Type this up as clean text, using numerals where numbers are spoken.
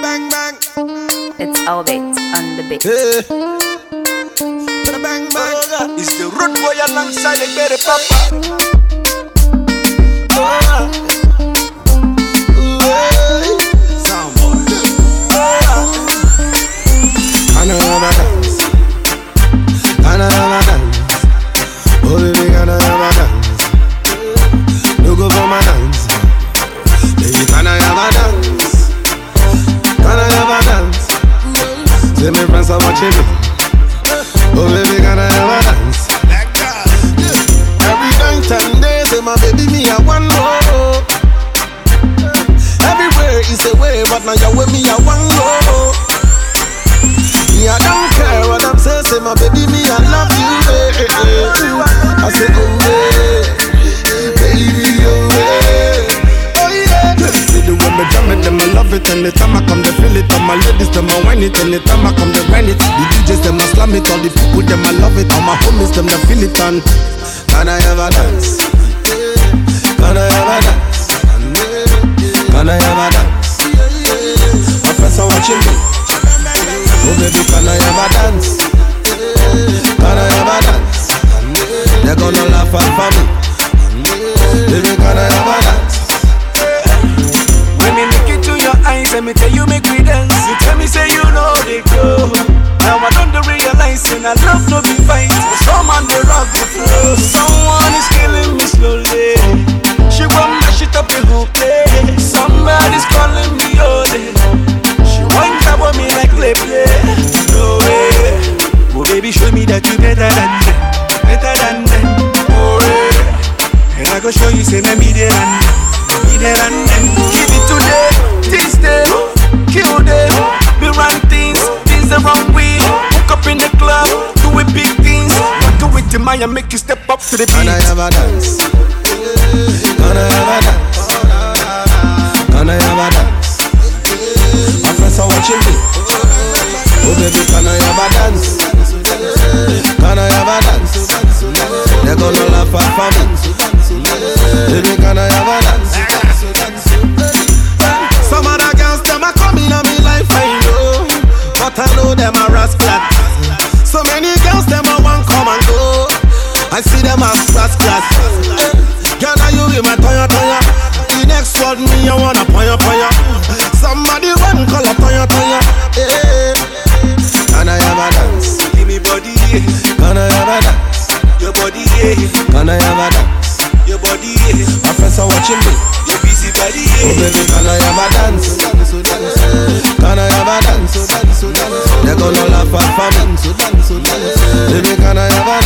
bang bang. It's Albert on the beat. Bang bang. It's the root boy alongside the baby papa. Soundboy. I know never dance. I know never dance. Oh baby, I know never dance. No go for my dance. Baby, can I ever dance? Can I ever dance? See me friends are watching me. Oh baby, can I ever dance? Every night and day, say my baby, me I want more. Everywhere is a way, but now you're with me, I want more. Me I don't care what I'm saying, say my baby, me I love you. I say oh yeah, baby oh yeah, oh yeah. See the way me jam it, them I love it. Anytime I come, they feel it. All my ladies, them I whine it. Anytime I come, they grind it. The DJs, them I slam it. All the people, them I love it. All my homies, them they feel it. And can I ever dance? Can I ever dance? Can I ever dance? My friends are watching me. Oh baby, can I ever dance? Can I ever dance? They're gonna laugh at for me. Baby, can I ever dance? When me look into your eyes and me tell you make we dance, you tell me say you know they go. Now I don't realize and I love to be fight. Someone they rock the floor. Someone is killing me slowly. She won't mash it up the whole place. Somebody's calling me all day. She won't grab on me like play. No way. Oh baby, show me that you better than them. Better than them. Oh yeah. And I go show you say me there and me there and them. Give it today, this day, kill them. We run things the wrong way. Hook up in the club, do it big things. But do it to Maya, make you step up to the beat. Can I ever dance? Can I ever dance? Can I ever dance? My friends are watching me. Oh baby, can I ever dance? Can I ever dance? They're gonna laugh at for me. Baby, can I ever dance? Some other girls, them are coming on me like I know, but I know them are rascals. So many girls, them are one come and go. I see them as rascals. Girl, now you in my toya toya. The next one me, I wanna poya poya. Somebody run, call a toya toya. Can I ever dance? Give me body, yeah. Can I ever dance? Your body, yeah. Can I ever dance? Your body, yeah. My friends are watching me. Your busy body, Oh yeah. baby, can I ever dance? Can I ever dance? They're gonna laugh at for me. Baby, can I ever